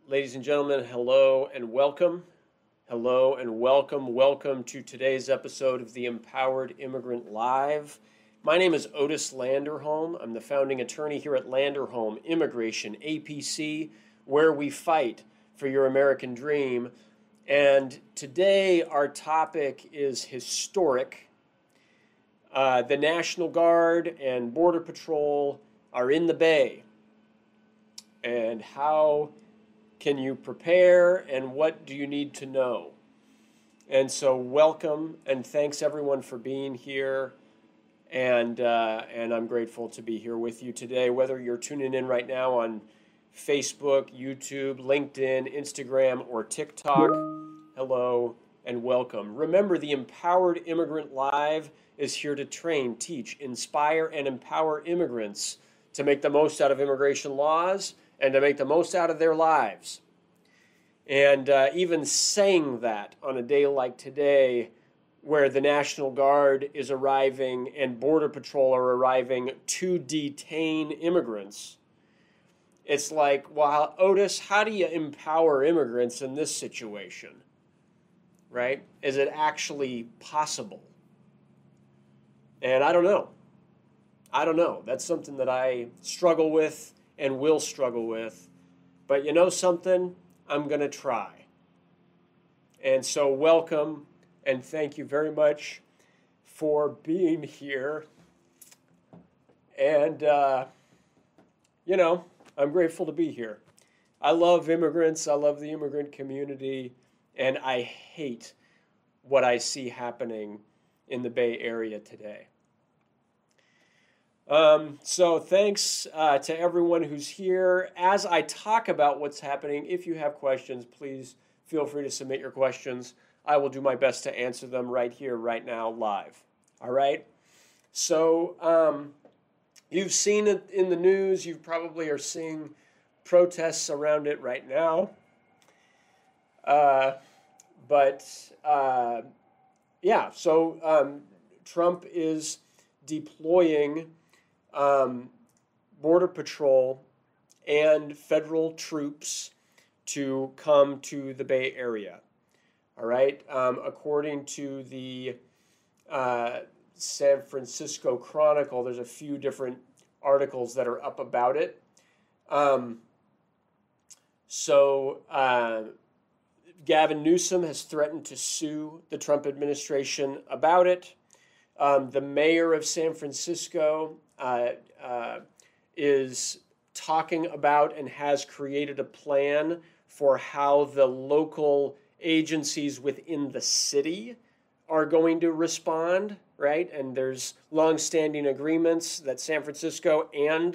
Ladies and gentlemen, hello and welcome. Hello and welcome. Welcome to today's episode of the Empowered Immigrant Live. My name is Otis Landerholm. I'm the founding attorney here at Landerholm Immigration, APC, where we fight for your American dream. And today our topic is historic. The National Guard and Border Patrol are in the Bay. And how can you prepare, and what do you need to know? And so welcome, and thanks everyone for being here. And I'm grateful to be here with you today, whether you're tuning in right now on Facebook, YouTube, LinkedIn, Instagram, or TikTok. Hello and welcome. Remember, the Empowered Immigrant Live is here to train, teach, inspire, and empower immigrants to make the most out of immigration laws and to make the most out of their lives. And even saying that on a day like today, where the National Guard is arriving and Border Patrol are arriving to detain immigrants, it's like, well, Otis, how do you empower immigrants in this situation? Right? Is it actually possible? And I don't know. That's something that I struggle with and will struggle with. But you know something? I'm going to try. And so welcome, and thank you very much for being here. And, I'm grateful to be here. I love immigrants. I love the immigrant community. And I hate what I see happening in the Bay Area today. So thanks to everyone who's here. As I talk about what's happening, if you have questions, please feel free to submit your questions. I will do my best to answer them right here, right now, live. All right? So you've seen it in the news. You probably are seeing protests around it right now. So Trump is deploying Border Patrol and federal troops to come to the Bay Area. All right. According to the San Francisco Chronicle, there's a few different articles that are up about it. Gavin Newsom has threatened to sue the Trump administration about it. The mayor of San Francisco is talking about and has created a plan for how the local agencies within the city are going to respond, right? And there's longstanding agreements that San Francisco and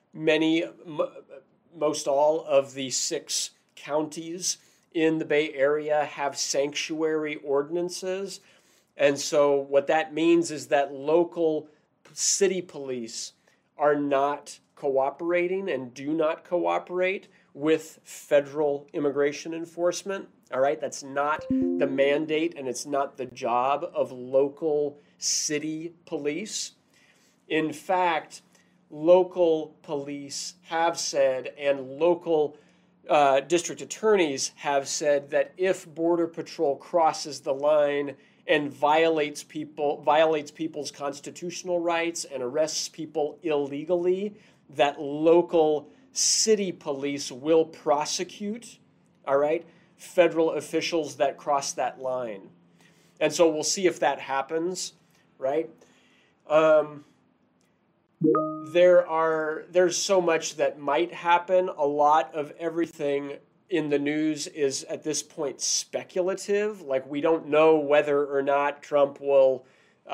most all of the 6 counties in the Bay Area have sanctuary ordinances. And so what that means is that local city police are not cooperating and do not cooperate with federal immigration enforcement. All right, that's not the mandate, and it's not the job of local city police. In fact, local police have said, and local district attorneys have said, that if Border Patrol crosses the line and violates people's constitutional rights and arrests people illegally, that local city police will prosecute, all right, federal officials that cross that line. And so we'll see if that happens, right? There's so much that might happen. A lot of everything in the news is at this point speculative. Like, we don't know whether or not Trump will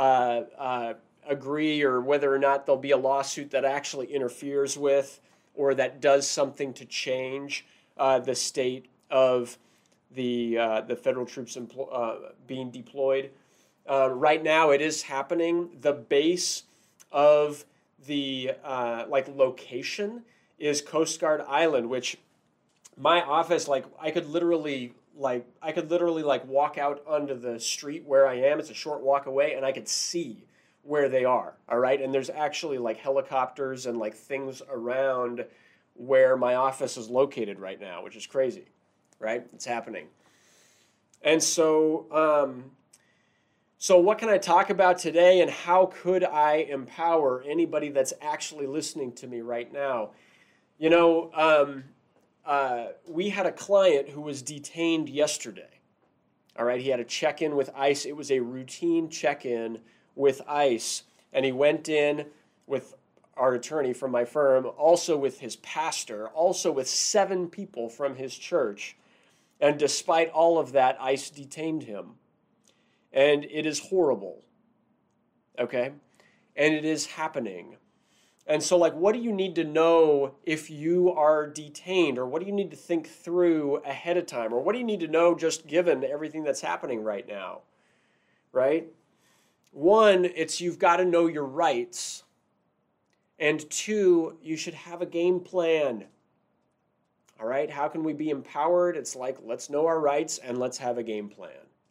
agree, or whether or not there'll be a lawsuit that actually interferes with or that does something to change the state of the federal troops being deployed. Right now, it is happening. The base of the location is Coast Guard Island, which my office, I could literally walk out onto the street where I am. It's a short walk away, and I could see where they are. All right, and there's actually helicopters and things around where my office is located right now, which is crazy, right? It's happening. And so, so what can I talk about today, and how could I empower anybody that's actually listening to me right now? You know, we had a client who was detained yesterday. All right, he had a check-in with ICE. It was a routine check-in with ICE, and he went in with our attorney from my firm, also with his pastor, also with 7 people from his church. And despite all of that, ICE detained him. And it is horrible, okay? And it is happening. And so, like, what do you need to know if you are detained? Or what do you need to think through ahead of time? Or what do you need to know just given everything that's happening right now, right? One, it's you've got to know your rights. And 2, you should have a game plan. All right, how can we be empowered? It's like, let's know our rights and let's have a game plan.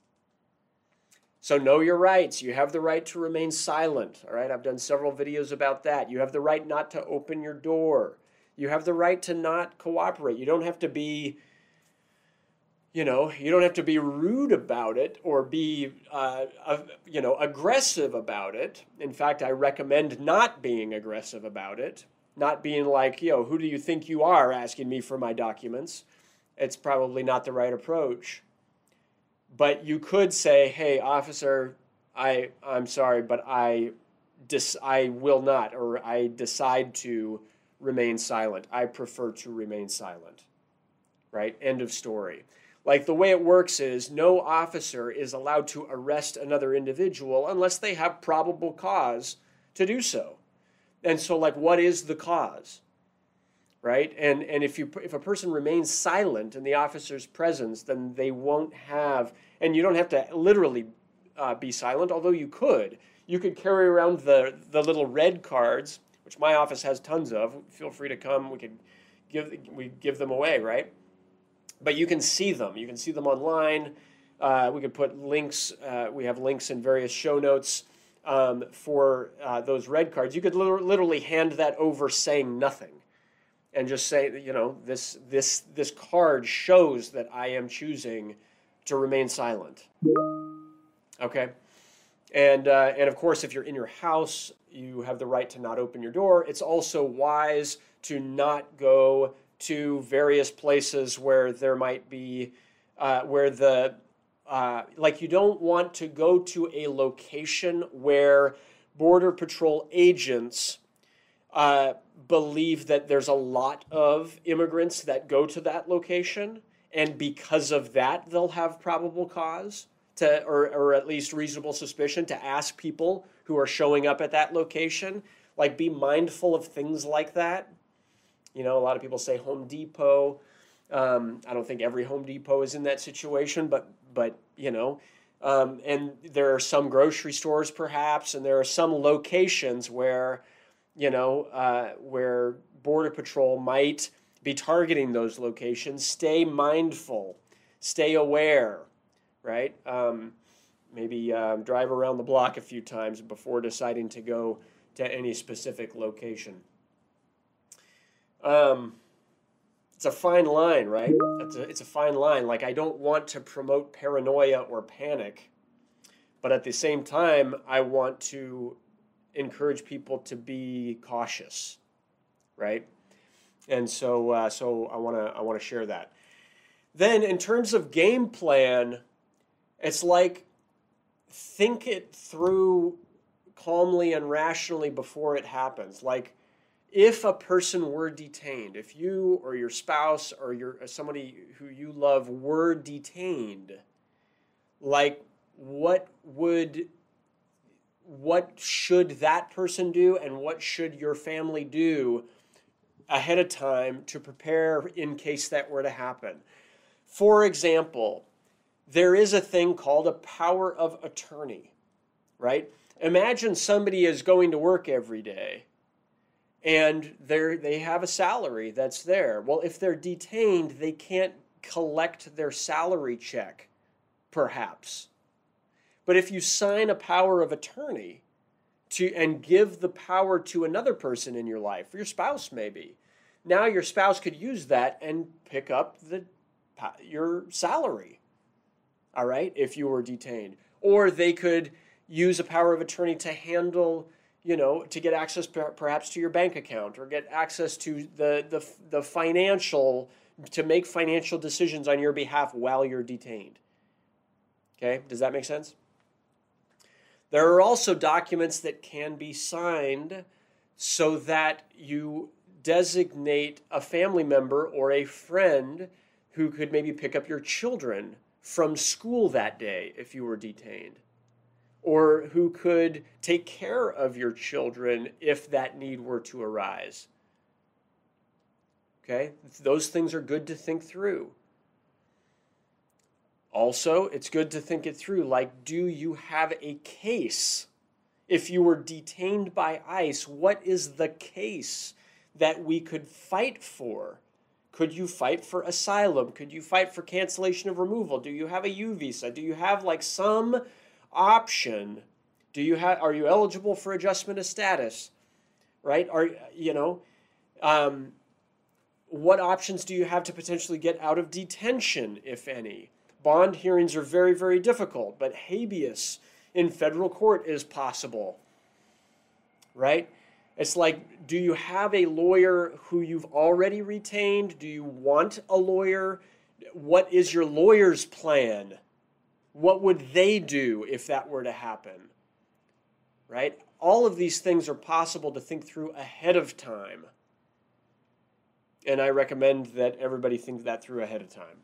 So know your rights. You have the right to remain silent. All right, I've done several videos about that. You have the right not to open your door. You have the right to not cooperate. You don't have to be, you don't have to be rude about it or be, aggressive about it. In fact, I recommend not being aggressive about it. Not being like, who do you think you are asking me for my documents? It's probably not the right approach. But you could say, hey, officer, I'm sorry, but I will not, or I decide to remain silent. I prefer to remain silent, right? End of story. Like, the way it works is no officer is allowed to arrest another individual unless they have probable cause to do so. And so, like, what is the cause, right? And if a person remains silent in the officer's presence, then they won't have, and you don't have to literally be silent, although you could. You could carry around the little red cards, which my office has tons of. Feel free to come. We give them away, right? But you can see them. You can see them online. We could put links. We have links in various show notes for those red cards. You could literally hand that over saying nothing and just say, this card shows that I am choosing to remain silent. Okay? And of course, if you're in your house, you have the right to not open your door. It's also wise to not go to various places where there might be, you don't want to go to a location where Border Patrol agents believe that there's a lot of immigrants that go to that location, and because of that, they'll have probable cause or at least reasonable suspicion to ask people who are showing up at that location. Like, be mindful of things like that. A lot of people say Home Depot. I don't think every Home Depot is in that situation, but and there are some grocery stores perhaps, and there are some locations where, where Border Patrol might be targeting those locations. Stay mindful, stay aware, right? Maybe drive around the block a few times before deciding to go to any specific location. It's a fine line, right? It's a fine line. Like, I don't want to promote paranoia or panic, but at the same time, I want to encourage people to be cautious, right? And so I want to share that. Then, in terms of game plan, it's like, think it through calmly and rationally before it happens. Like, if a person were detained, if you or your spouse or somebody who you love were detained, like, what should that person do, and what should your family do ahead of time to prepare in case that were to happen? For example, there is a thing called a power of attorney, right? Imagine somebody is going to work every day, and they have a salary that's there. Well, if they're detained, they can't collect their salary check, perhaps. But if you sign a power of attorney and give the power to another person in your life, your spouse maybe, now your spouse could use that and pick up your salary, all right, if you were detained. Or they could use a power of attorney to handle, to get access perhaps to your bank account, or get access to the financial, to make financial decisions on your behalf while you're detained. Okay, does that make sense? There are also documents that can be signed so that you designate a family member or a friend who could maybe pick up your children from school that day if you were detained, or who could take care of your children if that need were to arise. Okay, those things are good to think through. Also, it's good to think it through, like, do you have a case? If you were detained by ICE, what is the case that we could fight for? Could you fight for asylum? Could you fight for cancellation of removal? Do you have a U visa? Do you have like some option? Are you eligible for adjustment of status? Right? What options do you have to potentially get out of detention, if any? Bond hearings are very, very difficult, but habeas in federal court is possible, right? It's like, do you have a lawyer who you've already retained? Do you want a lawyer? What is your lawyer's plan? What would they do if that were to happen, right? All of these things are possible to think through ahead of time. And I recommend that everybody think that through ahead of time.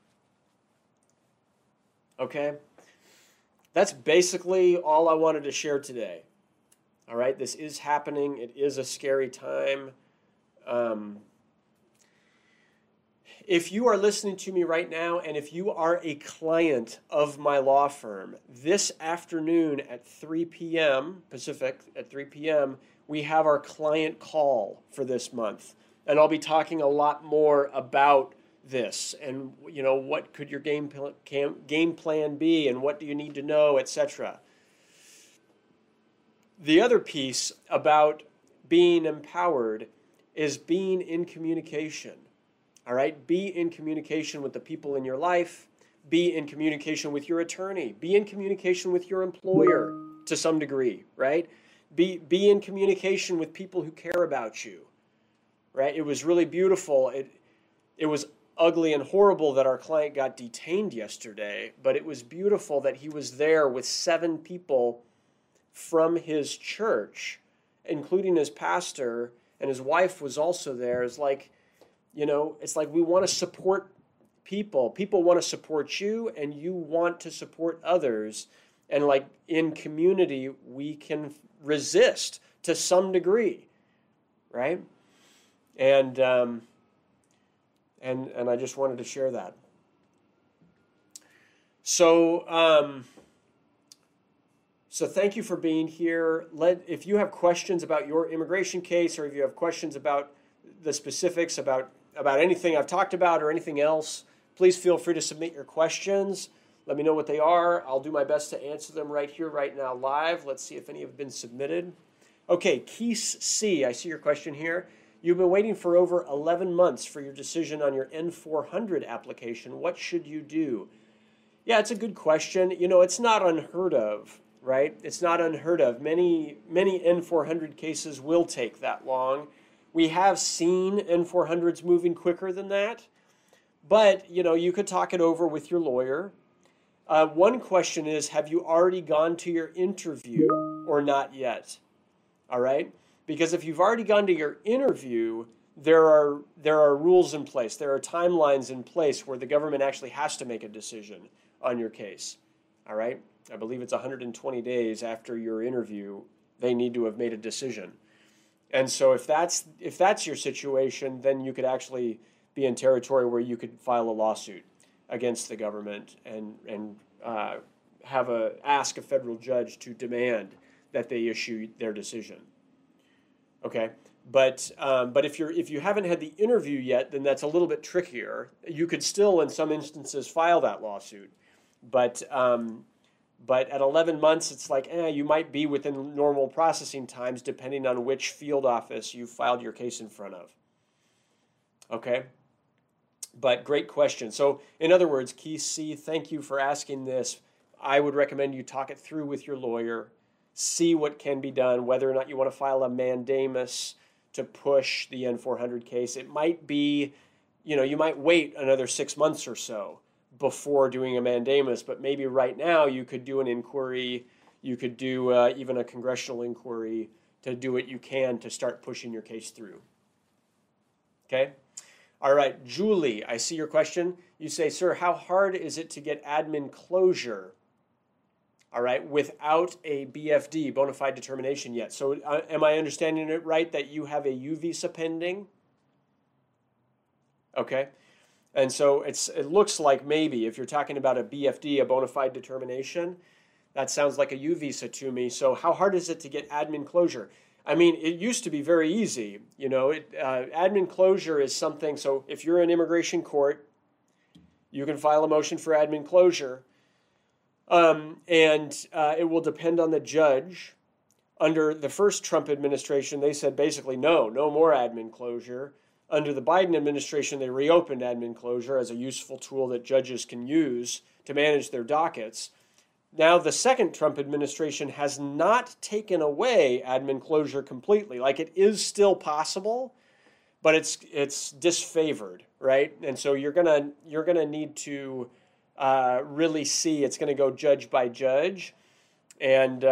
Okay? That's basically all I wanted to share today. All right? This is happening. It is a scary time. If you are listening to me right now, and if you are a client of my law firm, this afternoon at 3 p.m. Pacific, at 3 p.m., we have our client call for this month. And I'll be talking a lot more about this and, what could your game plan be, and what do you need to know, etc. The other piece about being empowered is being in communication. All right? Be in communication with the people in your life. Be in communication with your attorney. Be in communication with your employer to some degree, right? Be in communication with people who care about you, right? It was really beautiful. It was ugly and horrible that our client got detained yesterday, but it was beautiful that he was there with 7 people from his church, including his pastor, and his wife was also there. It's like, it's like we want to support people. People want to support you, and you want to support others. And like in community, we can resist to some degree, right? And I just wanted to share that. So thank you for being here. If you have questions about your immigration case, or if you have questions about the specifics about anything I've talked about or anything else, please feel free to submit your questions. Let me know what they are. I'll do my best to answer them right here, right now, live. Let's see if any have been submitted. Okay, Keese C., I see your question here. You've been waiting for over 11 months for your decision on your N-400 application. What should you do? Yeah, it's a good question. It's not unheard of, right? It's not unheard of. Many N-400 cases will take that long. We have seen N-400s moving quicker than that. But, you could talk it over with your lawyer. One question is, have you already gone to your interview or not yet? All right? Because if you've already gone to your interview, there are rules in place. There are timelines in place where the government actually has to make a decision on your case. All right? I believe it's 120 days after your interview, they need to have made a decision. And so if that's your situation, then you could actually be in territory where you could file a lawsuit against the government and ask a federal judge to demand that they issue their decision. Okay, but if you haven't had the interview yet, then that's a little bit trickier. You could still, in some instances, file that lawsuit, but at 11 months, it's like you might be within normal processing times, depending on which field office you filed your case in front of. Okay? But great question. So, in other words, Key C, thank you for asking this. I would recommend you talk it through with your lawyer, see what can be done, whether or not you want to file a mandamus to push the N400 case. It might be, you might wait another 6 months or so before doing a mandamus, but maybe right now you could do an inquiry, you could do even a congressional inquiry to do what you can to start pushing your case through. Okay? All right, Julie, I see your question. You say, sir, how hard is it to get admin closure, all right, without a BFD, bona fide determination yet? So am I understanding it right that you have a U visa pending? Okay. And so it looks like maybe if you're talking about a BFD, a bona fide determination, that sounds like a U visa to me. So how hard is it to get admin closure? I mean, it used to be very easy. Admin closure is something, so if you're in immigration court, you can file a motion for admin closure, and it will depend on the judge. Under the first Trump administration, they said basically no more admin closure. Under the Biden administration, they reopened admin closure as a useful tool that judges can use to manage their dockets. Now, the second Trump administration has not taken away admin closure completely. Like, it is still possible, but it's disfavored, right? And so you're gonna need to really see. It's gonna go judge by judge, and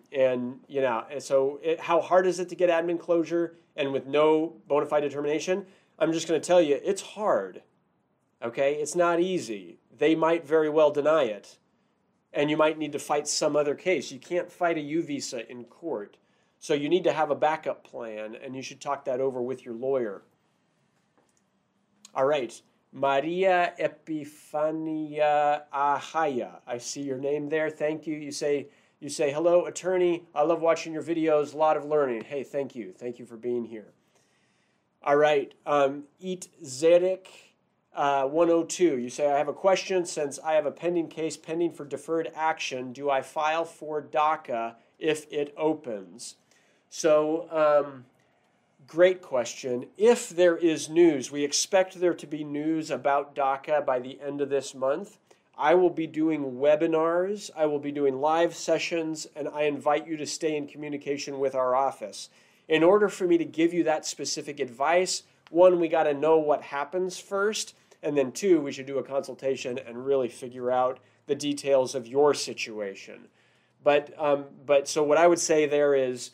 so how hard is it to get admin closure and with no bona fide determination? I'm just gonna tell you, it's hard. Okay, it's not easy. They might very well deny it. And you might need to fight some other case. You can't fight a U visa in court. So you need to have a backup plan, and you should talk that over with your lawyer. All right. Maria Epifania Ahaya. I see your name there. Thank you. You say, hello, attorney. I love watching your videos. A lot of learning. Hey, thank you. Thank you for being here. All right. Eat Zedek. 102, you say, I have a question. Since I have a pending case pending for deferred action, do I file for DACA if it opens? So, great question. If there is news, we expect there to be news about DACA by the end of this month. I will be doing webinars, I will be doing live sessions, and I invite you to stay in communication with our office. In order for me to give you that specific advice, one, we got to know what happens first. And then two, we should do a consultation and really figure out the details of your situation. But so what I would say there is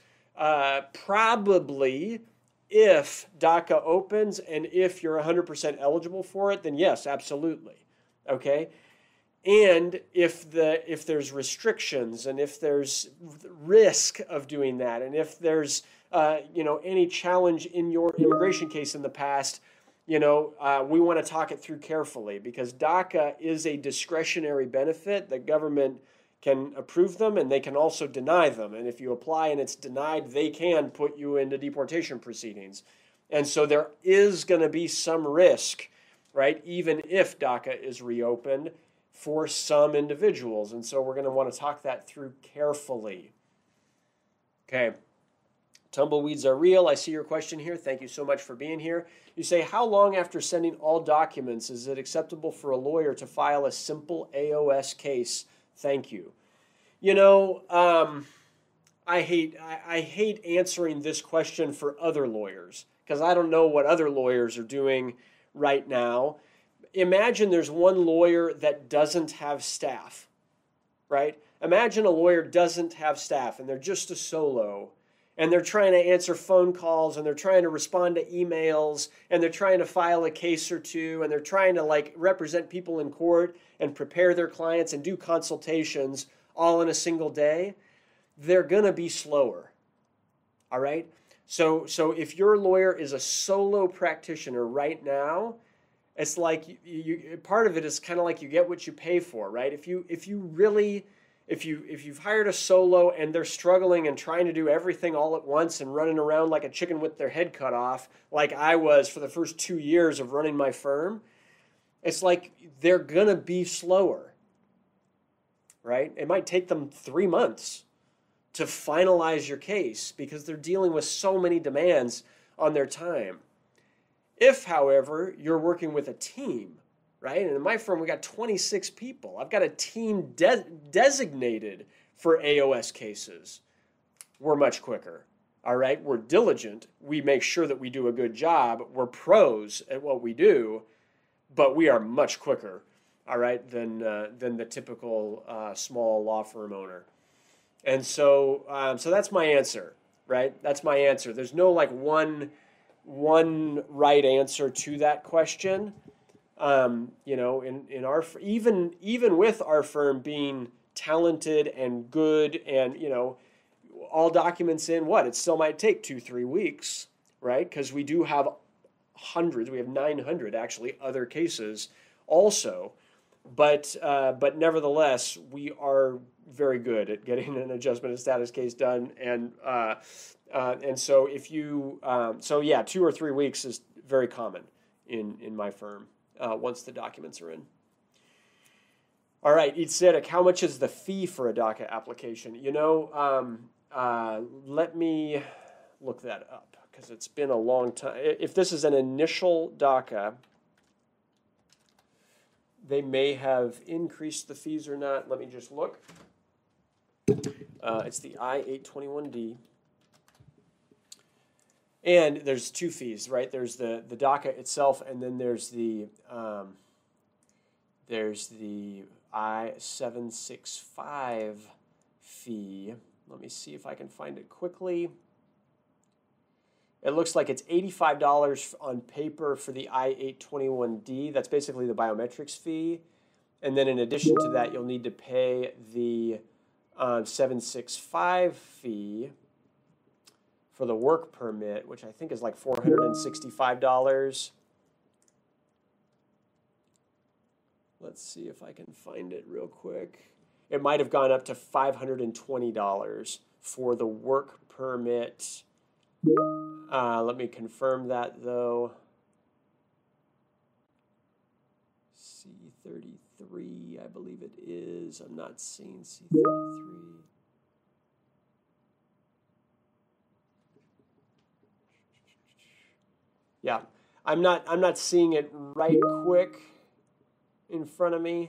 probably if DACA opens and if you're 100% eligible for it, then yes, absolutely. Okay? And if there's restrictions and if there's risk of doing that and if there's any challenge in your immigration case in the past, we want to talk it through carefully because DACA is a discretionary benefit. The government can approve them and they can also deny them. And if you apply and it's denied, they can put you into deportation proceedings. And so there is going to be some risk, right, even if DACA is reopened for some individuals. And so we're going to want to talk that through carefully. Okay. Tumbleweeds are real. I see your question here. Thank you so much for being here. You say, how long after sending all documents is it acceptable for a lawyer to file a simple AOS case? Thank you. I hate answering this question for other lawyers because I don't know what other lawyers are doing right now. Imagine there's one lawyer that doesn't have staff, right? Imagine a lawyer doesn't have staff and they're just a solo. And they're trying to answer phone calls, and they're trying to respond to emails, and they're trying to file a case or two, and they're trying to represent people in court and prepare their clients and do consultations all in a single day. They're going to be slower. All right? So if your lawyer is a solo practitioner right now, it's like part of it is kind of like you get what you pay for, right? If you've hired a solo and they're struggling and trying to do everything all at once and running around like a chicken with their head cut off, like I was for the first 2 years of running my firm, it's like they're going to be slower, right? It might take them 3 months to finalize your case because they're dealing with so many demands on their time. If, however, you're working with a team, right? And in my firm, we got 26 people. I've got a team designated for AOS cases. We're much quicker. All right, we're diligent. We make sure that we do a good job. We're pros at what we do, but we are much quicker, all right, than the typical small law firm owner. And so that's my answer, right? That's my answer. There's no like one right answer to that question. You know, in our even with our firm being talented and good and, you know, all documents in, it still might take 2-3 weeks, right? Because we do have hundreds, we have 900 actually other cases also, but nevertheless, we are very good at getting an adjustment of status case done, and so if you, so yeah, 2 or 3 weeks is very common in my firm once the documents are in. All right, Itzedek, how much is the fee for a DACA application? You know, let me look that up because it's been a long time. If this is an initial DACA, they may have increased the fees or not. Let me just look. It's the I-821D. And there's two fees, right? There's the DACA itself, and then there's the I-765 fee. Let me see if I can find it quickly. It looks like it's $85 on paper for the I-821D. That's basically the biometrics fee. And then in addition to that, you'll need to pay the 765 fee for the work permit, which I think is like $465. Let's see if I can find it real quick. It might have gone up to $520 for the work permit. Let me confirm that though. C33, I believe it is. I'm not seeing C33. Yeah, I'm not seeing it right quick in front of me.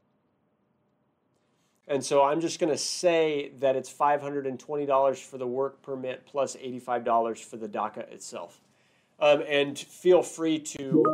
And so I'm just going to say that it's $520 for the work permit plus $85 for the DACA itself. And feel free to,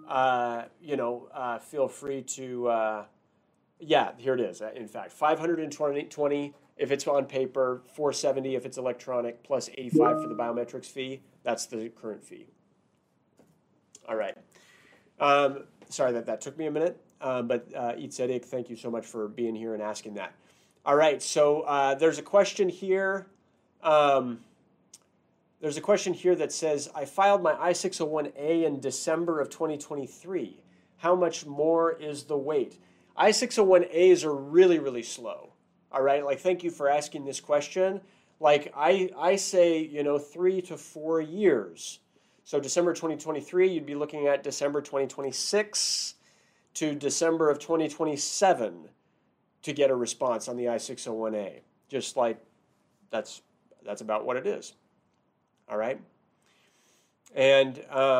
yeah, here it is. In fact, $520 if it's on paper, $470 if it's electronic, plus $85 for the biometrics fee. That's the current fee. All right. Sorry that took me a minute. But Itzedek, thank you so much for being here and asking that. All right, so there's a question here. There's a question here that says, I filed my I-601A in December of 2023. How much more is the wait? I-601As are really, really slow. All right, like thank you for asking this question. Like I say, 3 to 4 years. So December 2023, you'd be looking at December 2026 to December of 2027 to get a response on the I-601A. Just like that's about what it is. All right. And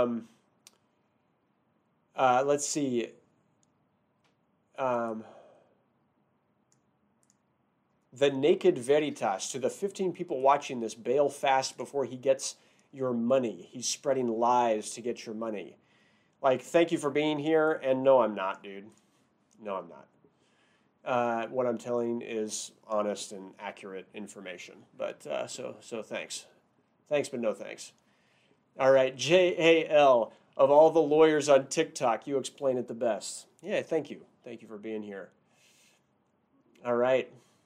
let's see. The Naked Veritas, to the 15 people watching this, bail fast before he gets your money. He's spreading lies to get your money. Like, thank you for being here, and no, I'm not, dude. No, I'm not. What I'm telling is honest and accurate information. But so thanks. Thanks, but no thanks. All right, JAL, of all the lawyers on TikTok, you explain it the best. Yeah, thank you. Thank you for being here. All right.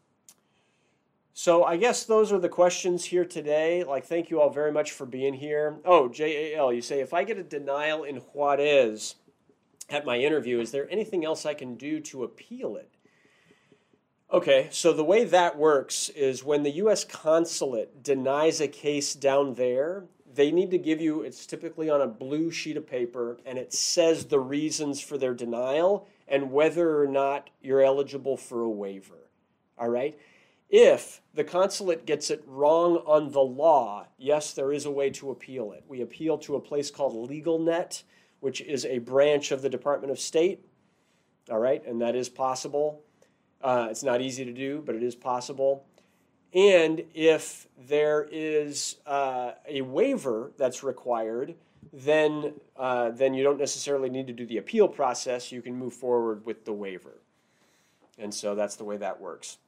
So I guess those are the questions here today. Like, thank you all very much for being here. Oh, JAL, you say, if I get a denial in Juarez at my interview, is there anything else I can do to appeal it? Okay, so the way that works is when the U.S. consulate denies a case down there, they need to give you, it's typically on a blue sheet of paper, and it says the reasons for their denial and whether or not you're eligible for a waiver. All right? If the consulate gets it wrong on the law, yes, there is a way to appeal it. We appeal to a place called LegalNet, which is a branch of the Department of State. All right, and that is possible. It's not easy to do, but it is possible. And if there is a waiver that's required, then you don't necessarily need to do the appeal process. You can move forward with the waiver. And so that's the way that works.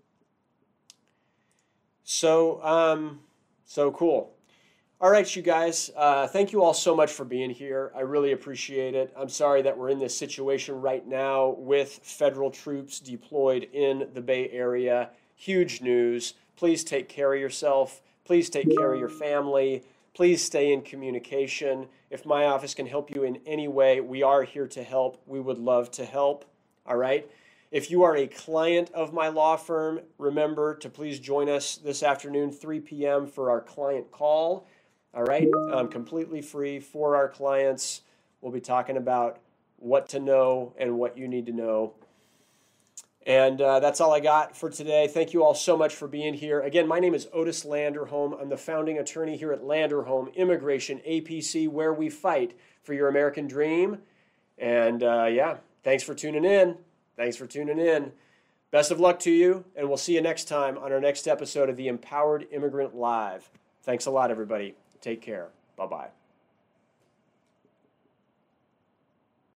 So cool. All right, you guys, thank you all so much for being here. I really appreciate it. I'm sorry that we're in this situation right now with federal troops deployed in the Bay Area. Huge news. Please take care of yourself. Please take care of your family. Please stay in communication. If my office can help you in any way, we are here to help. We would love to help. All right? If you are a client of my law firm, remember to please join us this afternoon, 3 p.m. for our client call. All right? Completely free for our clients. We'll be talking about what to know and what you need to know. And that's all I got for today. Thank you all so much for being here. Again, my name is Otis Landerholm. I'm the founding attorney here at Landerholm Immigration APC, where we fight for your American dream. And yeah, thanks for tuning in. Thanks for tuning in. Best of luck to you, and we'll see you next time on our next episode of the Empowered Immigrant Live. Thanks a lot, everybody. Take care. Bye-bye.